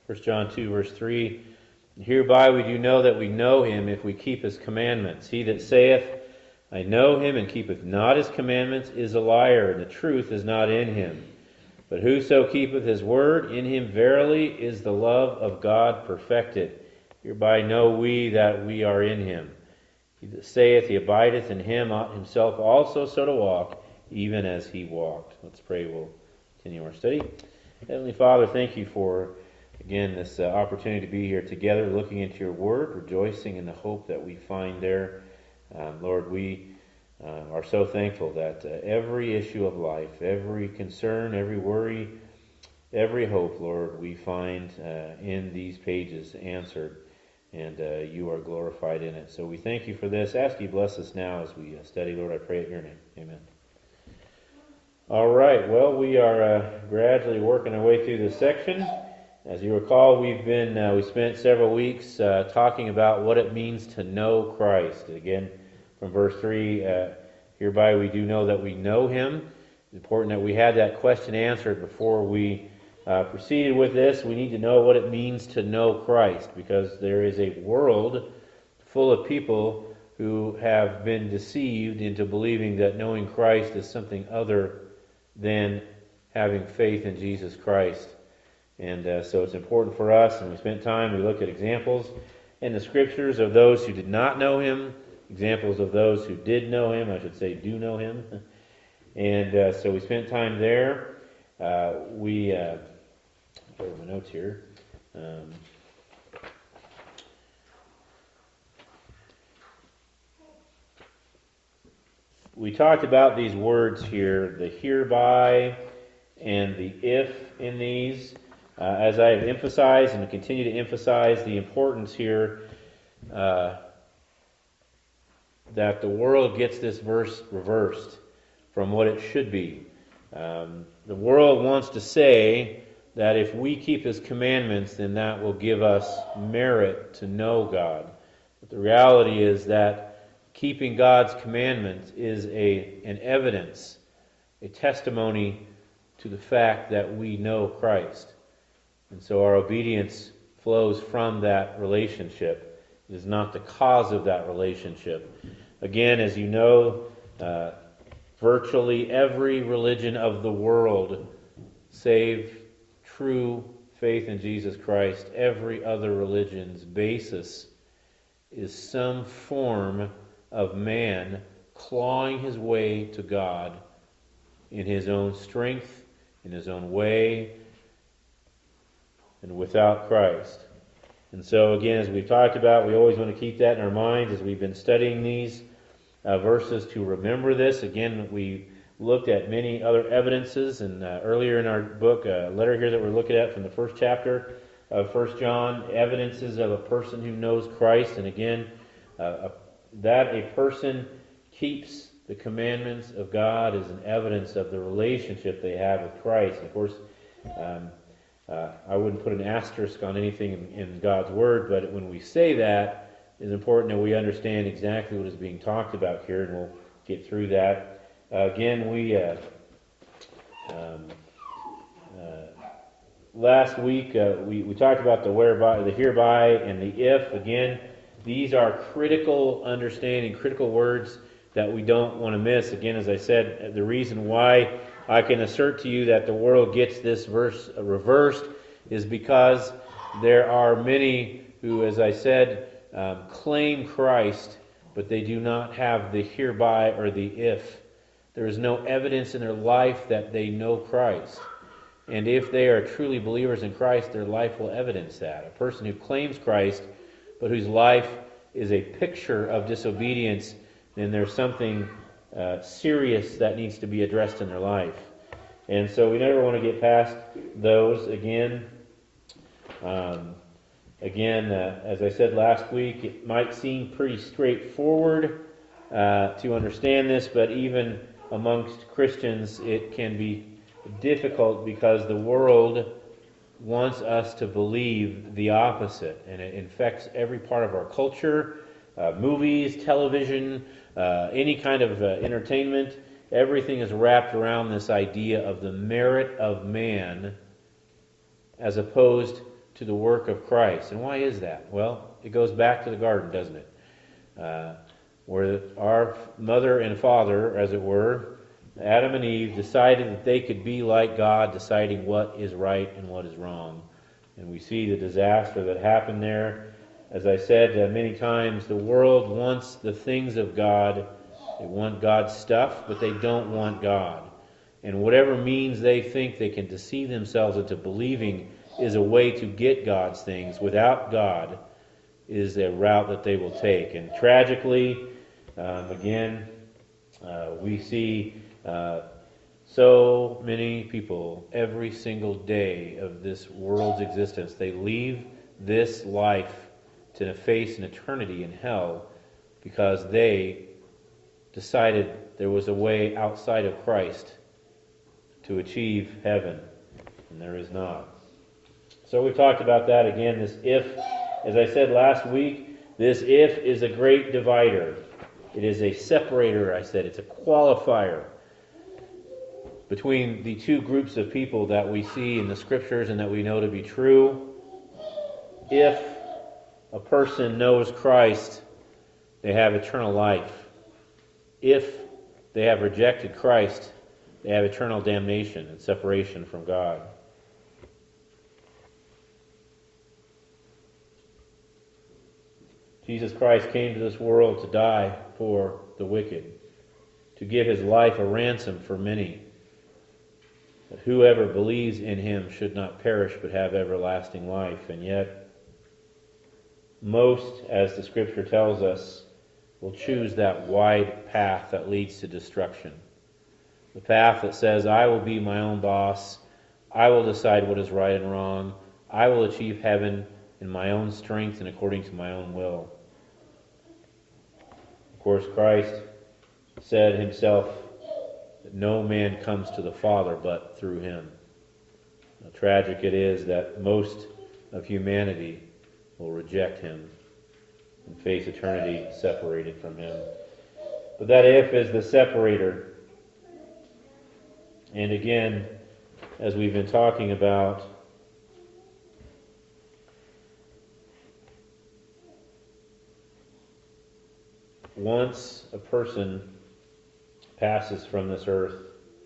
1 John 2, verse 3, hereby we do know that we know him if we keep his commandments. He that saith, I know him, and keepeth not his commandments, is a liar, and the truth is not in him. But whoso keepeth his word, in him verily is the love of God perfected. Hereby know we that we are in him. He that saith he abideth in him ought himself also so to walk, even as he walked. Let's pray. We'll continue our study. Heavenly Father, thank you for, again, this opportunity to be here together, looking into your word, rejoicing in the hope that we find there. Lord, we are so thankful that every issue of life, every concern, every worry, every hope, Lord, we find in these pages answered, and you are glorified in it. So we thank you for this. Ask you bless us now as we study, Lord. I pray at your name. Amen. All right, well, we are gradually working our way through this section. As you recall, we spent several weeks talking about what it means to know Christ. Again, from verse 3, hereby we do know that we know him. It's important that we had that question answered before we proceeded with this. We need to know what it means to know Christ, because there is a world full of people who have been deceived into believing that knowing Christ is something other than having faith in Jesus Christ. And so it's important for us, and we spent time, we looked at examples in the Scriptures of those who did not know him, examples of those who did know him, I should say do know him. And so we spent time there. Here are my notes here. We talked about these words here, the hereby and the if in these. As I have emphasized and continue to emphasize the importance here that the world gets this verse reversed from what it should be. The world wants to say that if we keep his commandments, then that will give us merit to know God. But the reality is that keeping God's commandments is an evidence, a testimony to the fact that we know Christ. And so our obedience flows from that relationship. It is not the cause of that relationship. Again, as you know, virtually every religion of the world, save true faith in Jesus Christ, every other religion's basis is some form of man clawing his way to God in his own strength, in his own way, and without Christ. And so again, as we've talked about, we always want to keep that in our minds as we've been studying these verses to remember this. Again, we looked at many other evidences, and earlier in our book, a letter here that we're looking at from the first chapter of 1 John, evidences of a person who knows Christ. And again, that a person keeps the commandments of God is an evidence of the relationship they have with Christ. And of course, I wouldn't put an asterisk on anything in God's Word, but when we say that, it's important that we understand exactly what is being talked about here, and we'll get through that. Again, last week we talked about the whereby, the hereby, and the if. Again, these are critical understanding, critical words that we don't want to miss. Again, as I said, the reason why I can assert to you that the world gets this verse reversed is because there are many who, as I said, claim Christ, but they do not have the hereby or the if. There is no evidence in their life that they know Christ. And if they are truly believers in Christ, their life will evidence that. A person who claims Christ, but whose life is a picture of disobedience, then there's something serious that needs to be addressed in their life. And so we never want to get past those. Again, as I said last week, it might seem pretty straightforward to understand this, but even amongst Christians it can be difficult because the world wants us to believe the opposite, and it infects every part of our culture, movies, television, any kind of entertainment. Everything is wrapped around this idea of the merit of man as opposed to the work of Christ. And why is that? Well, it goes back to the garden, doesn't it? Where our mother and father, as it were, Adam and Eve, decided that they could be like God, deciding what is right and what is wrong. And we see the disaster that happened there. As I said many times, the world wants the things of God. They want God's stuff, but they don't want God. And whatever means they think they can deceive themselves into believing is a way to get God's things without God is a route that they will take. And tragically, again, we see so many people every single day of this world's existence. They leave this life to face an eternity in hell because they decided there was a way outside of Christ to achieve heaven, and there is not. So we've talked about that again, this if. As I said last week, this if is a great divider. It is a separator, I said. It's a qualifier between the two groups of people that we see in the Scriptures and that we know to be true. If a person knows Christ, they have eternal life. If they have rejected Christ, they have eternal damnation and separation from God. Jesus Christ came to this world to die for the wicked, to give his life a ransom for many, that whoever believes in him should not perish but have everlasting life. And yet, most, as the Scripture tells us, will choose that wide path that leads to destruction. The path that says, I will be my own boss, I will decide what is right and wrong, I will achieve heaven in my own strength and according to my own will. Of course, Christ said himself that no man comes to the Father but through him. How tragic it is that most of humanity will reject him and face eternity separated from him. But that if is the separator. And again, as we've been talking about, once a person passes from this earth,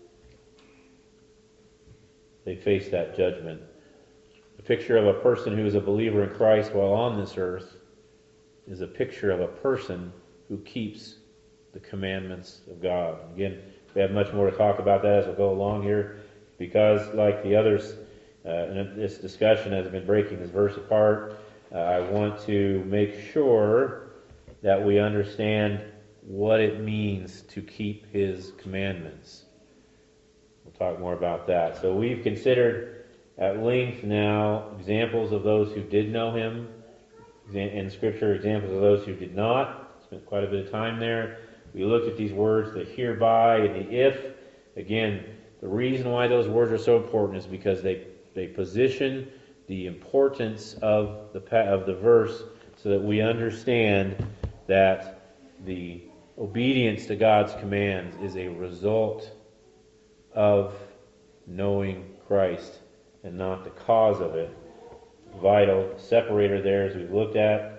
they face that judgment. The picture of a person who is a believer in Christ while on this earth is a picture of a person who keeps the commandments of God. Again, we have much more to talk about that as we go along here, because like the others in this discussion has been breaking this verse apart, I want to make sure that we understand what it means to keep his commandments. We'll talk more about that. So we've considered at length now examples of those who did know him, in Scripture examples of those who did not. Spent quite a bit of time there. We looked at these words, the hereby and the if. Again, the reason why those words are so important is because they position the importance of the verse so that we understand that the obedience to God's commands is a result of knowing Christ and not the cause of it. Vital separator there, as we've looked at.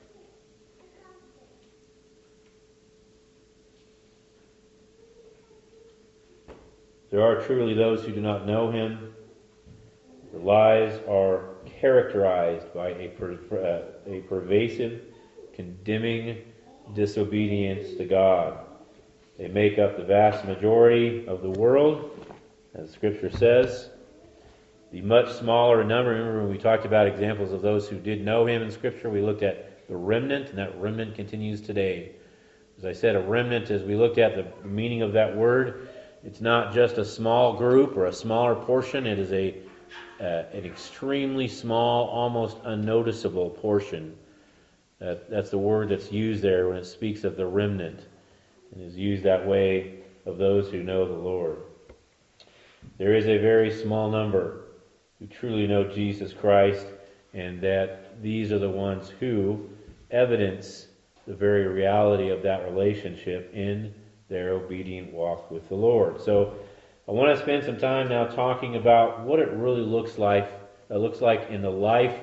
There are truly those who do not know him. Their lives are characterized by a pervasive, condemning disobedience to God. They make up the vast majority of the world, as Scripture says. The much smaller number, remember when we talked about examples of those who did know him in Scripture, we looked at the remnant, and that remnant continues today. As I said, a remnant, as we looked at the meaning of that word, it's not just a small group or a smaller portion, it is an extremely small, almost unnoticeable portion. That's the word that's used there when it speaks of the remnant, and is used that way of those who know the Lord. There is a very small number who truly know Jesus Christ, and that these are the ones who evidence the very reality of that relationship in their obedient walk with the Lord. So I want to spend some time now talking about what it really looks like in the life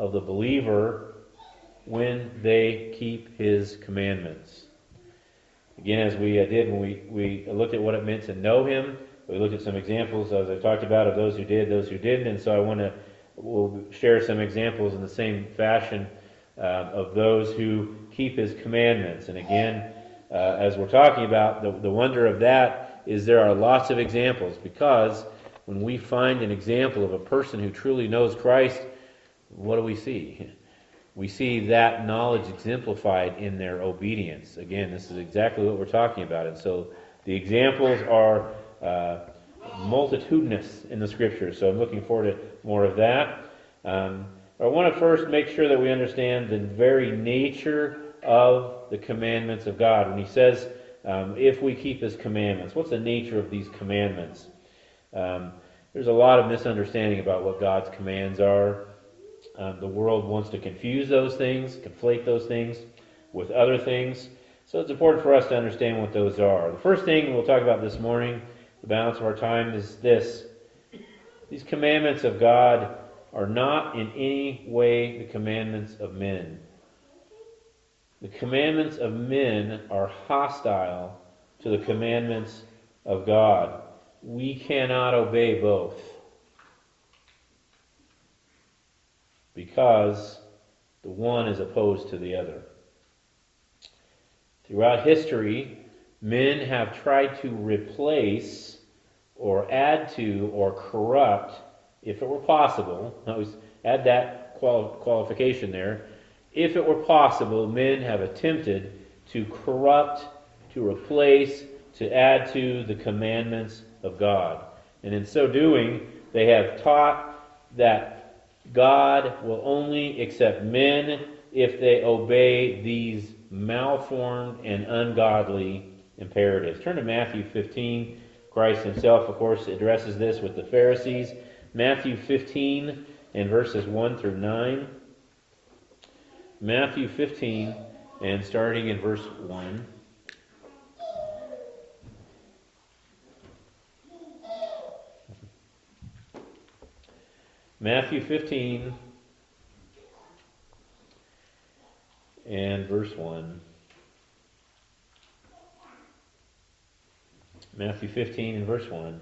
of the believer when they keep His commandments. Again, as we did when we looked at what it meant to know Him, we looked at some examples, as I talked about, of those who did, those who didn't, and so we'll share some examples in the same fashion of those who keep His commandments. And again, as we're talking about, the wonder of that is there are lots of examples, because when we find an example of a person who truly knows Christ, what do we see? We see that knowledge exemplified in their obedience. Again, this is exactly what we're talking about. And so the examples are multitudinous in the Scriptures. So I'm looking forward to more of that. I want to first make sure that we understand the very nature of the commandments of God. When he says, if we keep His commandments, what's the nature of these commandments? There's a lot of misunderstanding about what God's commands are. The world wants to confuse those things, conflate those things with other things. So it's important for us to understand what those are. The first thing we'll talk about this morning, the balance of our time, is this. These commandments of God are not in any way the commandments of men. The commandments of men are hostile to the commandments of God. We cannot obey both, because the one is opposed to the other. Throughout history, men have tried to replace or add to or corrupt, if it were possible, I always add that qualification there, if it were possible, men have attempted to corrupt, to replace, to add to the commandments of God. And in so doing, they have taught that God will only accept men if they obey these malformed and ungodly imperatives. Turn to Matthew 15. Christ Himself, of course, addresses this with the Pharisees. Matthew 15 and verses 1 through 9. Matthew 15 and starting in verse 1. Matthew 15 and verse 1. Matthew 15 and verse 1.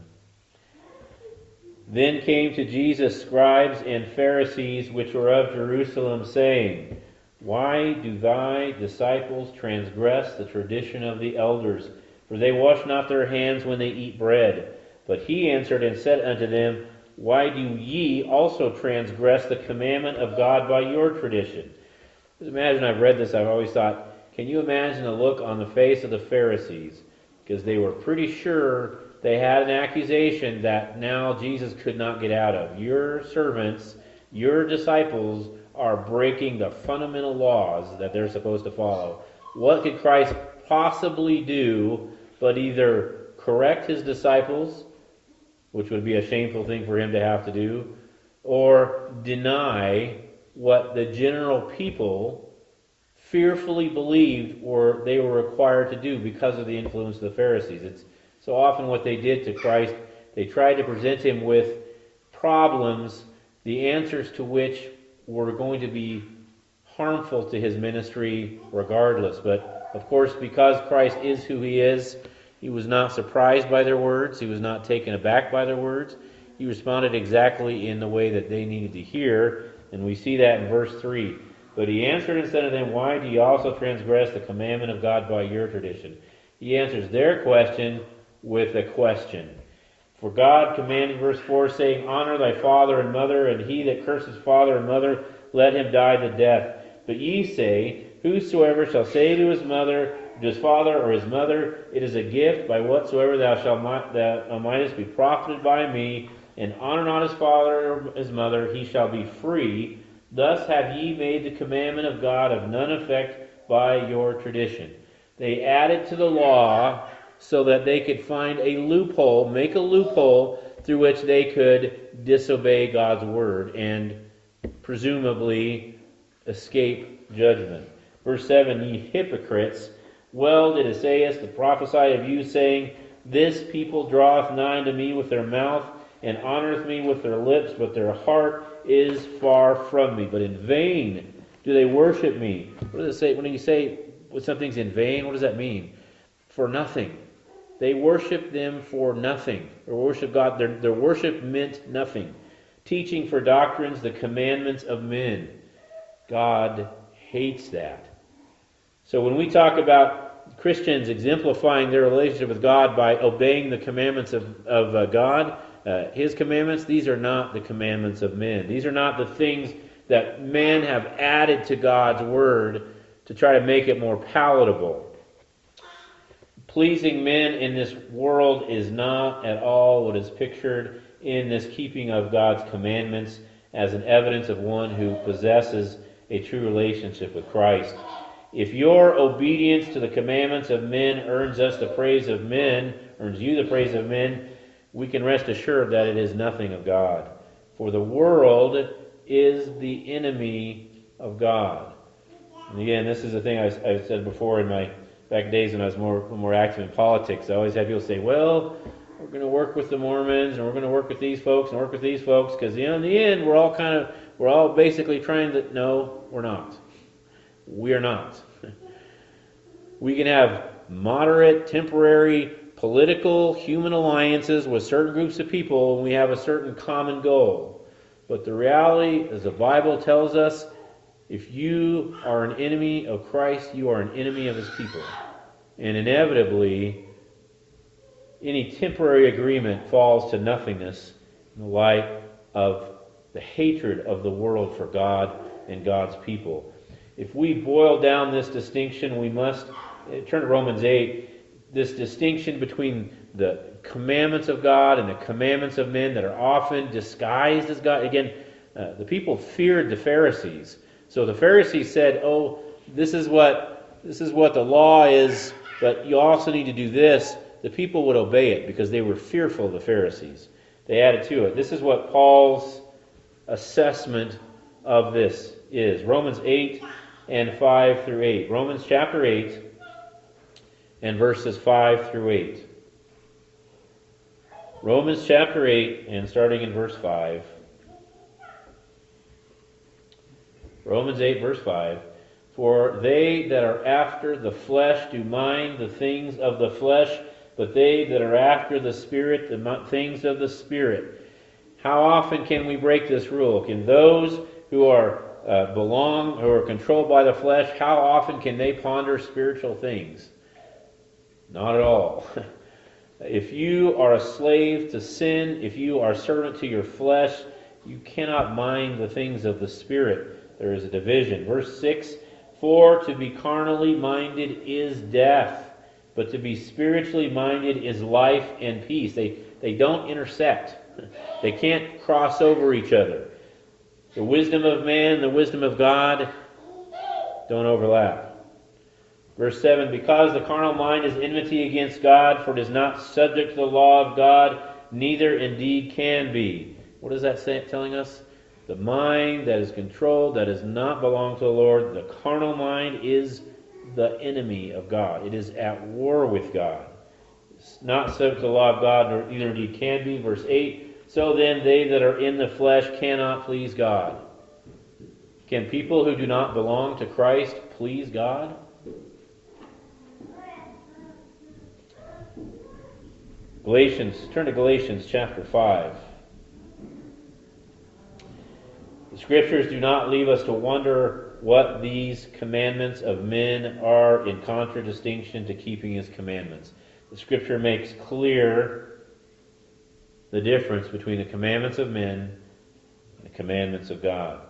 Then came to Jesus scribes and Pharisees which were of Jerusalem, saying, Why do thy disciples transgress the tradition of the elders? For they wash not their hands when they eat bread. But he answered and said unto them, Why do ye also transgress the commandment of God by your tradition? Just imagine, I've read this, I've always thought, can you imagine the look on the face of the Pharisees? Because they were pretty sure they had an accusation that now Jesus could not get out of. Your servants, your disciples, are breaking the fundamental laws that they're supposed to follow. What could Christ possibly do but either correct His disciples, which would be a shameful thing for Him to have to do, or deny what the general people fearfully believed or they were required to do because of the influence of the Pharisees. It's so often what they did to Christ. They tried to present Him with problems, the answers to which were going to be harmful to His ministry regardless. But of course, because Christ is who He is, He was not surprised by their words. He was not taken aback by their words. He responded exactly in the way that they needed to hear. And we see that in verse 3. But He answered and said to them, Why do ye also transgress the commandment of God by your tradition? He answers their question with a question. For God commanded, verse 4, saying, Honor thy father and mother, and he that curses father and mother, let him die the death. But ye say, Whosoever shall say to his mother, to his father or his mother, It is a gift, by whatsoever thou mightest be profited by me, and honor not his father or his mother, he shall be free. Thus have ye made the commandment of God of none effect by your tradition. They added to the law so that they could find a loophole, make a loophole through which they could disobey God's word and presumably escape judgment. Verse 7, Ye hypocrites, well did Esaias the prophesy of you, saying, This people draweth nigh unto me with their mouth, and honoreth me with their lips, but their heart is far from me. But in vain do they worship me. What does it say? When you say something's in vain, what does that mean? For nothing. They worship them for nothing. Or worship God. Their worship meant nothing. Teaching for doctrines the commandments of men. God hates that. So when we talk about Christians exemplifying their relationship with God by obeying the commandments of God, His commandments, these are not the commandments of men. These are not the things that men have added to God's Word to try to make it more palatable. Pleasing men in this world is not at all what is pictured in this keeping of God's commandments as an evidence of one who possesses a true relationship with Christ. If your obedience to the commandments of men earns you the praise of men, we can rest assured that it is nothing of God. For the world is the enemy of God. And again, this is the thing I said before in my back days when I was more active in politics. I always had people say, well, we're going to work with the Mormons, and we're going to work with these folks, and work with these folks, because in the end, we're all basically trying to... No, we're not. We are not. We can have moderate, temporary, political, human alliances with certain groups of people, and we have a certain common goal. But the reality, as the Bible tells us, if you are an enemy of Christ, you are an enemy of His people. And inevitably, any temporary agreement falls to nothingness in the light of the hatred of the world for God and God's people. If we boil down this distinction, we must turn to Romans 8, this distinction between the commandments of God and the commandments of men that are often disguised as God. Again, the people feared the Pharisees. So the Pharisees said, oh, this is what the law is, but you also need to do this. The people would obey it because they were fearful of the Pharisees. They added to it. This is what Paul's assessment of this is. Romans 8 and 5 through 8. Romans chapter 8 and verses 5 through 8. Romans chapter 8 and starting in verse 5. Romans 8 verse 5. For they that are after the flesh do mind the things of the flesh, but they that are after the Spirit, the things of the Spirit. How often can we break this rule? Can those who are controlled by the flesh, how often can they ponder spiritual things? Not at all. If you are a slave to sin, if you are servant to your flesh, you cannot mind the things of the Spirit. There is a division. Verse 6, for to be carnally minded is death, but to be spiritually minded is life and peace. They don't intersect. They can't cross over each other. The wisdom of man, the wisdom of God don't overlap. Verse 7, because the carnal mind is enmity against God, for it is not subject to the law of God, neither indeed can be. What is that telling us? The mind that is controlled, that does not belong to the Lord, the carnal mind is the enemy of God. It is at war with God. It's not subject to the law of God, nor neither indeed can be. Verse 8, so then they that are in the flesh cannot please God. Can people who do not belong to Christ please God? Turn to Galatians chapter 5. The Scriptures do not leave us to wonder what these commandments of men are in contradistinction to keeping His commandments. The Scripture makes clear the difference between the commandments of men and the commandments of God.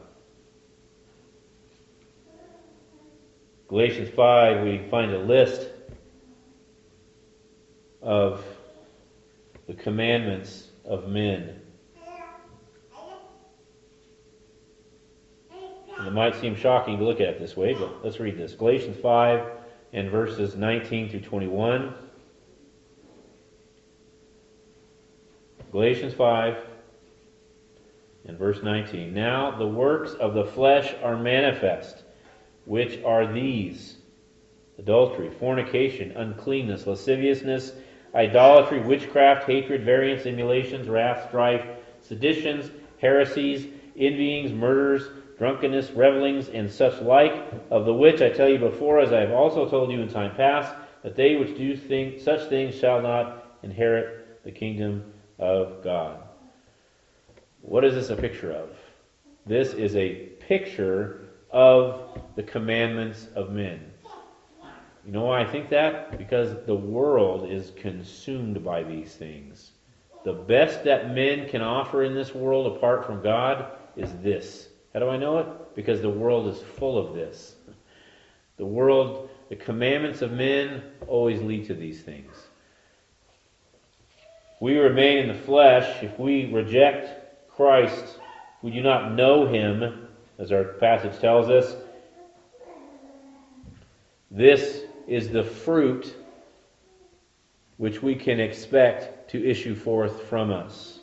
Galatians 5, we find a list of the commandments of men. And it might seem shocking to look at it this way, but let's read this. Galatians 5 and verses 19 through 21. Galatians 5 and verse 19. Now the works of the flesh are manifest, which are these: adultery, fornication, uncleanness, lasciviousness, idolatry, witchcraft, hatred, variance, emulations, wrath, strife, seditions, heresies, envyings, murders, drunkenness, revelings, and such like, of the which I tell you before, as I have also told you in time past, that they which do such things shall not inherit the kingdom of God. What is this a picture of? This is a picture of the commandments of men. You know why I think that? Because the world is consumed by these things. The best that men can offer in this world apart from God is this. How do I know it? Because the world is full of this. The commandments of men always lead to these things. If we remain in the flesh, if we reject Christ, we do not know Him, as our passage tells us, this is the fruit which we can expect to issue forth from us.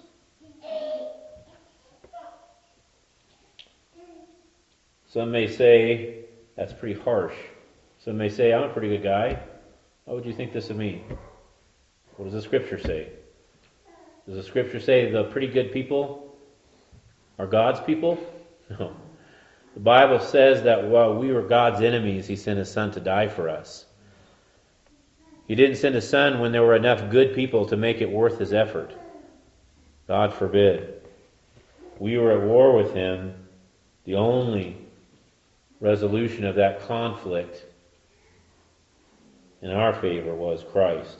Some may say, that's pretty harsh. Some may say, I'm a pretty good guy. What would you think this of me? What does the Scripture say? Does the Scripture say the pretty good people are God's people? No. The Bible says that while we were God's enemies, He sent His Son to die for us. He didn't send His Son when there were enough good people to make it worth His effort. God forbid. We were at war with Him. The only resolution of that conflict in our favor was Christ.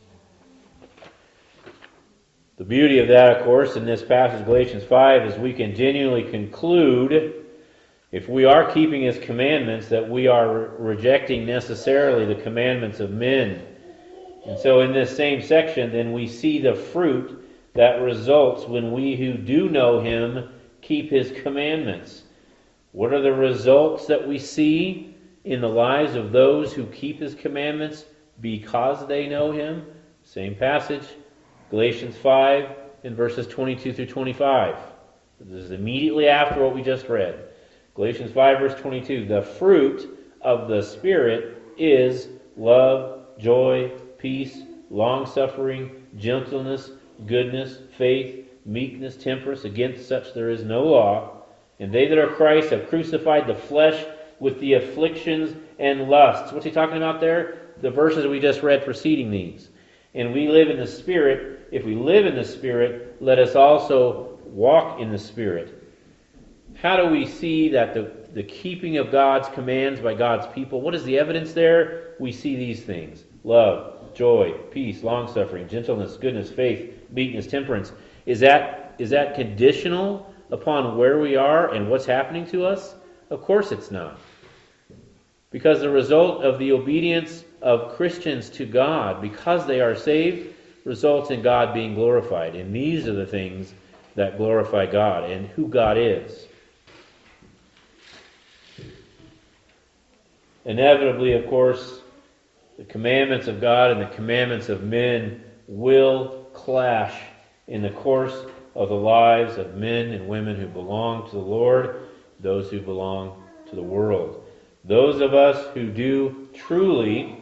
The beauty of that, of course, in this passage, Galatians 5, is we can genuinely conclude, if we are keeping His commandments, that we are rejecting necessarily the commandments of men. And so in this same section, then we see the fruit that results when we who do know Him keep His commandments. What are the results that we see in the lives of those who keep His commandments because they know Him? Same passage, Galatians 5 in verses 22 through 25. This is immediately after what we just read. Galatians 5 verse 22. The fruit of the Spirit is love, joy, peace, long-suffering, gentleness, goodness, faith, meekness, temperance. Against such there is no law. And they that are Christ have crucified the flesh with the afflictions and lusts. What's he talking about there? The verses we just read preceding these. And we live in the Spirit. If we live in the Spirit, let us also walk in the Spirit. How do we see that the keeping of God's commands by God's people, what is the evidence there? We see these things. Love, joy, peace, long-suffering, gentleness, goodness, faith, meekness, temperance. Is that conditional upon where we are and what's happening to us? Of course it's not. Because the result of the obedience of Christians to God, because they are saved, results in God being glorified. And these are the things that glorify God and who God is. Inevitably, of course, the commandments of God and the commandments of men will clash in the course of the lives of men and women who belong to the Lord, those who belong to the world. Those of us who do truly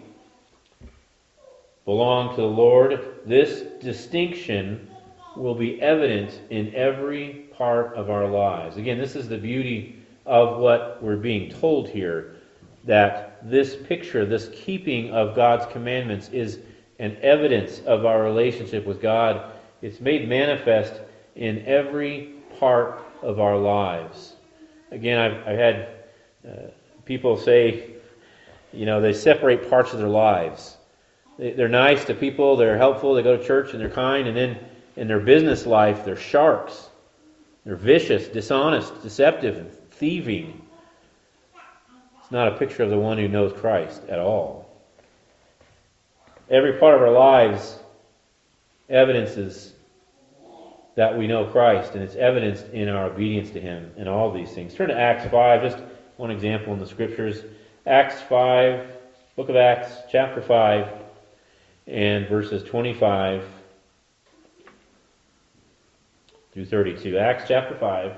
belong to the Lord, this distinction will be evident in every part of our lives. Again, this is the beauty of what we're being told here, that this picture, this keeping of God's commandments is an evidence of our relationship with God. It's made manifest in every part of our lives. Again, I've had people say, they separate parts of their lives. They're nice to people, they're helpful, they go to church and they're kind, and then in their business life, they're sharks. They're vicious, dishonest, deceptive, and thieving. It's not a picture of the one who knows Christ at all. Every part of our lives evidences that we know Christ, and it's evidenced in our obedience to Him in all these things. Turn to Acts 5, just one example in the Scriptures. Acts 5, book of Acts, chapter 5, and verses 25 through 32. Acts chapter 5.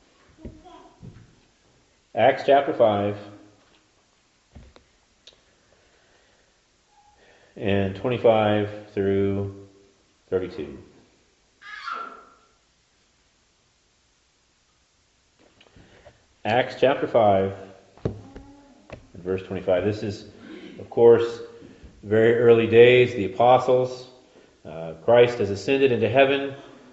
Acts chapter 5 and 25 through 32. Acts chapter 5 and verse 25. This is, of course, very early days, the apostles. Christ has ascended into heaven.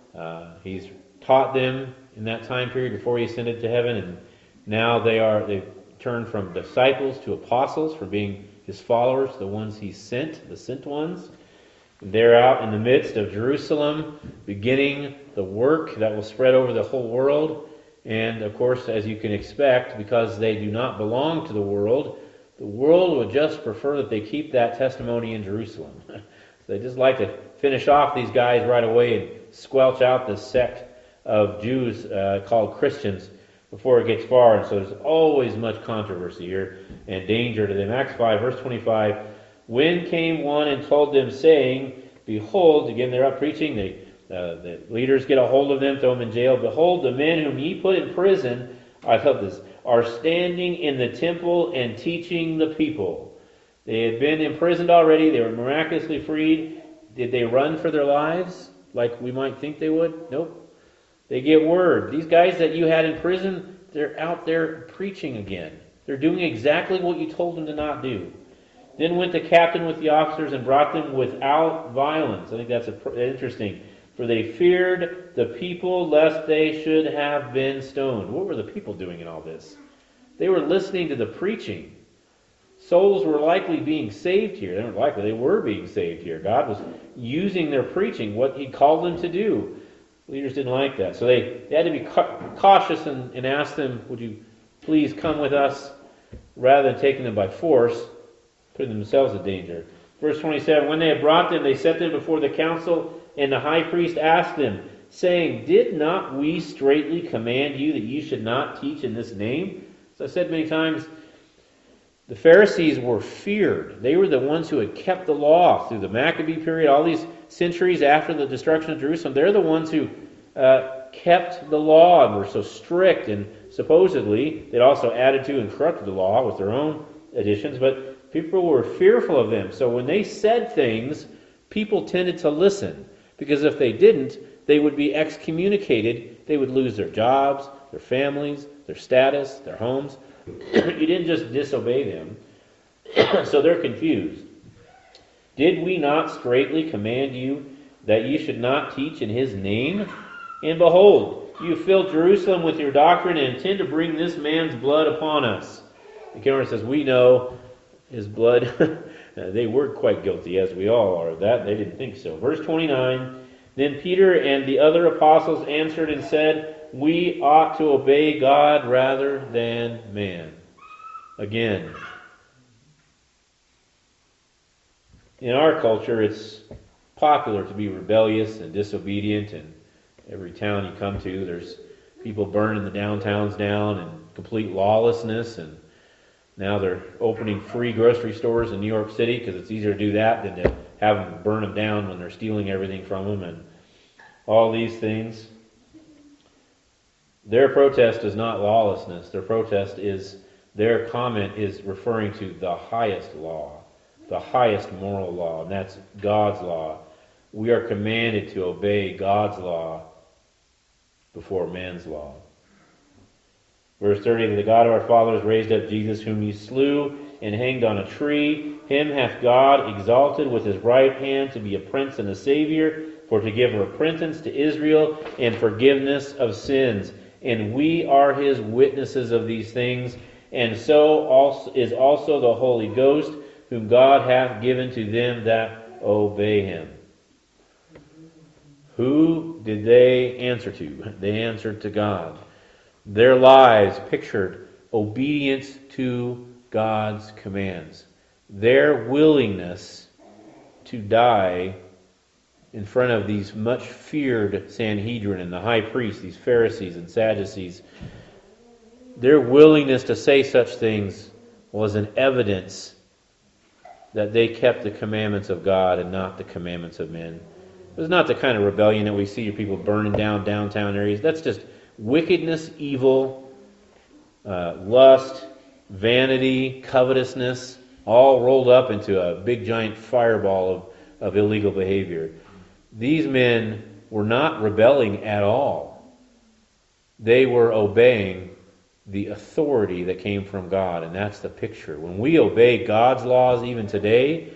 He's taught them in that time period before he ascended to heaven, and now they've turned from disciples to apostles for being his followers, the ones he sent, the sent ones. They're out in the midst of Jerusalem, beginning the work that will spread over the whole world. And of course, as you can expect, because they do not belong to the world would just prefer that they keep that testimony in Jerusalem. So they just like to finish off these guys right away and squelch out this sect of Jews called Christians before it gets far. And so there's always much controversy here and danger to them. Acts 5, verse 25. When came one and told them, saying, Behold, again they're up preaching, the leaders get a hold of them, throw them in jail. Behold, the men whom ye put in prison, I love this, are standing in the temple and teaching the people. They had been imprisoned already. They were miraculously freed. Did they run for their lives like we might think they would? Nope. They get word. These guys that you had in prison, they're out there preaching again. They're doing exactly what you told them to not do. Then went the captain with the officers and brought them without violence. I think that's interesting. For they feared the people lest they should have been stoned. What were the people doing in all this? They were listening to the preaching. Souls were likely being saved here. They weren't likely, they were being saved here. God was using their preaching, what he called them to do. Leaders didn't like that. So they had to be cautious and ask them, would you please come with us, rather than taking them by force, putting themselves in danger. Verse 27, when they had brought them, they set them before the council, and the high priest asked them, saying, Did not we straitly command you that you should not teach in this name? As I said many times, the Pharisees were feared. They were the ones who had kept the law through the Maccabee period, all these centuries after the destruction of Jerusalem. They're the ones who kept the law and were so strict, and supposedly they'd also added to and corrupted the law with their own additions, but people were fearful of them. So when they said things, people tended to listen, because if they didn't, they would be excommunicated. They would lose their jobs, their families, their status, their homes. You didn't just disobey them. So they're confused. Did we not straitly command you that you should not teach in his name? And behold, you have filled Jerusalem with your doctrine and intend to bring this man's blood upon us. The Cameron says, we know his blood. They were quite guilty, as we all are of that. They didn't think so. Verse 29, Then Peter and the other apostles answered and said, We ought to obey God rather than man. Again, in our culture, it's popular to be rebellious and disobedient, and every town you come to, there's people burning the downtowns down and complete lawlessness, and now they're opening free grocery stores in New York City because it's easier to do that than to have them burn them down when they're stealing everything from them, and all these things. Their protest is not lawlessness. Their protest is, their comment is referring to the highest law, the highest moral law, and that's God's law. We are commanded to obey God's law before man's law. Verse 30, The God of our fathers raised up Jesus, whom ye slew and hanged on a tree. Him hath God exalted with his right hand to be a prince and a savior, for to give repentance to Israel and forgiveness of sins. And we are his witnesses of these things, and so also is also the Holy Ghost, whom God hath given to them that obey him. Who did they answer to? They answered to God. Their lives pictured obedience to God's commands. Their willingness to die in front of these much feared Sanhedrin and the high priests, these Pharisees and Sadducees, their willingness to say such things was an evidence that they kept the commandments of God and not the commandments of men. It was not the kind of rebellion that we see people burning down downtown areas. That's just wickedness, evil, lust, vanity, covetousness, all rolled up into a big giant fireball of illegal behavior. These men were not rebelling at all. They were obeying the authority that came from God, and that's the picture. When we obey God's laws even today,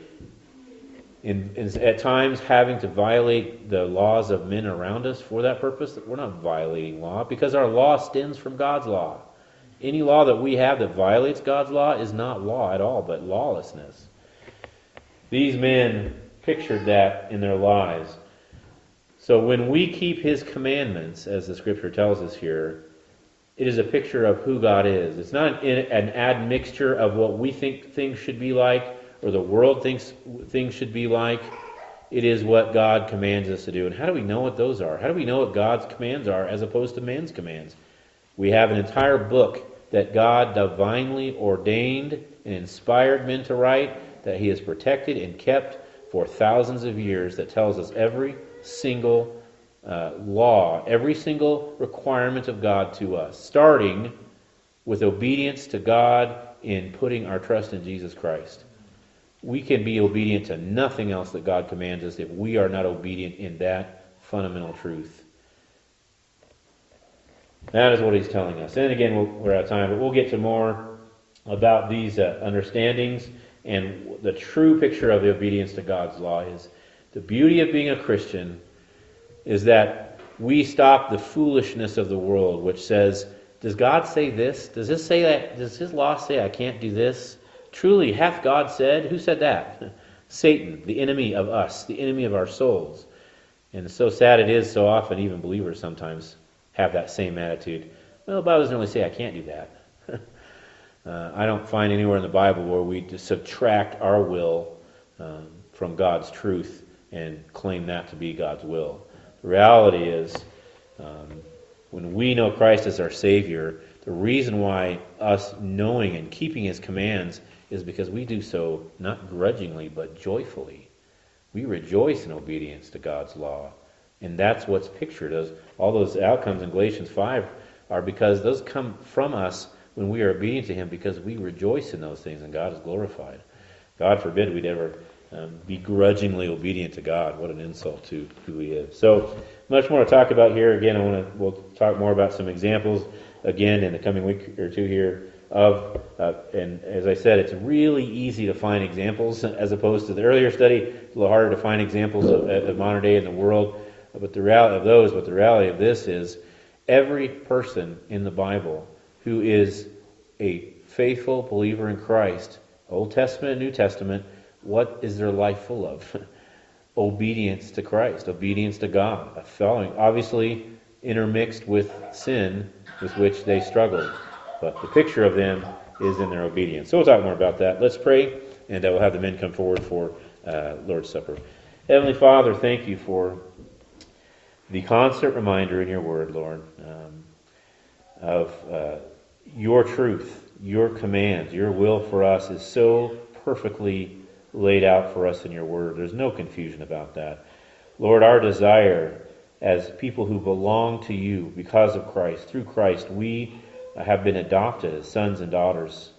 at times having to violate the laws of men around us for that purpose, we're not violating law because our law stems from God's law. Any law that we have that violates God's law is not law at all, but lawlessness. These men pictured that in their lives. So when we keep His commandments, as the Scripture tells us here, it is a picture of who God is. It's not an admixture of what we think things should be like or the world thinks things should be like. It is what God commands us to do. And how do we know what those are? How do we know what God's commands are as opposed to man's commands? We have an entire book that God divinely ordained and inspired men to write, that He has protected and kept for thousands of years, that tells us every single law, every single requirement of God to us, starting with obedience to God in putting our trust in Jesus Christ. We can be obedient to nothing else that God commands us if we are not obedient in that fundamental truth. That is what He's telling us. And again, we're out of time, but we'll get to more about these understandings. And the true picture of the obedience to God's law is the beauty of being a Christian is that we stop the foolishness of the world, which says, does God say this? Does this say that? Does His law say I can't do this? Truly, hath God said? Who said that? Satan, the enemy of us, the enemy of our souls. And so sad it is, so often even believers sometimes have that same attitude. Well, the Bible doesn't really say I can't do that. I don't find anywhere in the Bible where we just subtract our will from God's truth and claim that to be God's will. The reality is, when we know Christ as our Savior, the reason why us knowing and keeping His commands is because we do so not grudgingly but joyfully. We rejoice in obedience to God's law. And that's what's pictured. All those outcomes in Galatians 5 are because those come from us when we are obedient to Him, because we rejoice in those things and God is glorified. God forbid we'd ever be grudgingly obedient to God. What an insult to who He is. So much more to talk about here. Again, we'll talk more about some examples again in the coming week or two here of, and as I said, it's really easy to find examples as opposed to the earlier study. It's a little harder to find examples of modern day in the world. But the reality of this is every person in the Bible who is a faithful believer in Christ, Old Testament and New Testament, what is their life full of? Obedience to Christ, obedience to God, following, obviously intermixed with sin with which they struggled. But the picture of them is in their obedience. So we'll talk more about that. Let's pray, and we'll have the men come forward for Lord's Supper. Heavenly Father, thank You for the constant reminder in Your Word, Lord, of Your truth, Your commands, Your will for us is so perfectly laid out for us in Your Word. There's no confusion about that. Lord, our desire as people who belong to You because of Christ, through Christ, we have been adopted as sons and daughters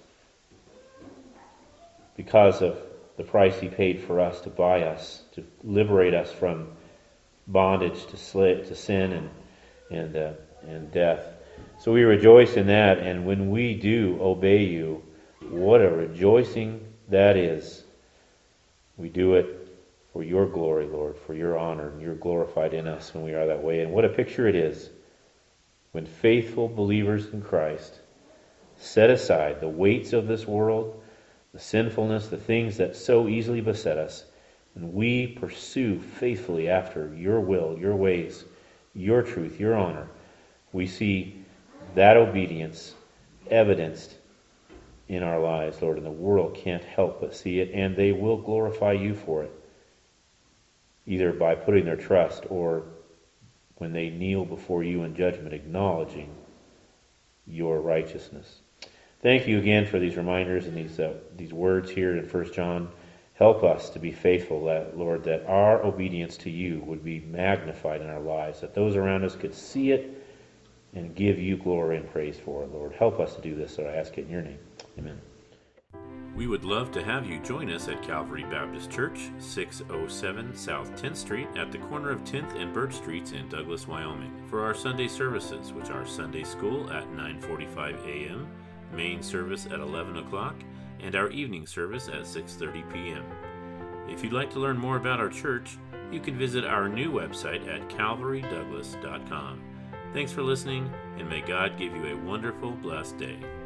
because of the price He paid for us to buy us, to liberate us from bondage to sin and death. So we rejoice in that, and when we do obey You, what a rejoicing that is. We do it for Your glory, Lord, for Your honor, and You're glorified in us when we are that way. And what a picture it is when faithful believers in Christ set aside the weights of this world, the sinfulness, the things that so easily beset us, and we pursue faithfully after Your will, Your ways, Your truth, Your honor. We see that obedience evidenced in our lives, Lord, and the world can't help but see it, and they will glorify You for it, either by putting their trust or when they kneel before You in judgment, acknowledging Your righteousness. Thank You again for these reminders and these words here in 1 John. Help us to be faithful, Lord, that our obedience to You would be magnified in our lives, that those around us could see it and give You glory and praise for it, Lord. Help us to do this, so I ask it in Your name. Amen. We would love to have you join us at Calvary Baptist Church, 607 South 10th Street at the corner of 10th and Birch Streets in Douglas, Wyoming, for our Sunday services, which are Sunday School at 9:45 a.m., main service at 11 o'clock, and our evening service at 6:30 p.m. If you'd like to learn more about our church, you can visit our new website at calvarydouglas.com. Thanks for listening, and may God give you a wonderful, blessed day.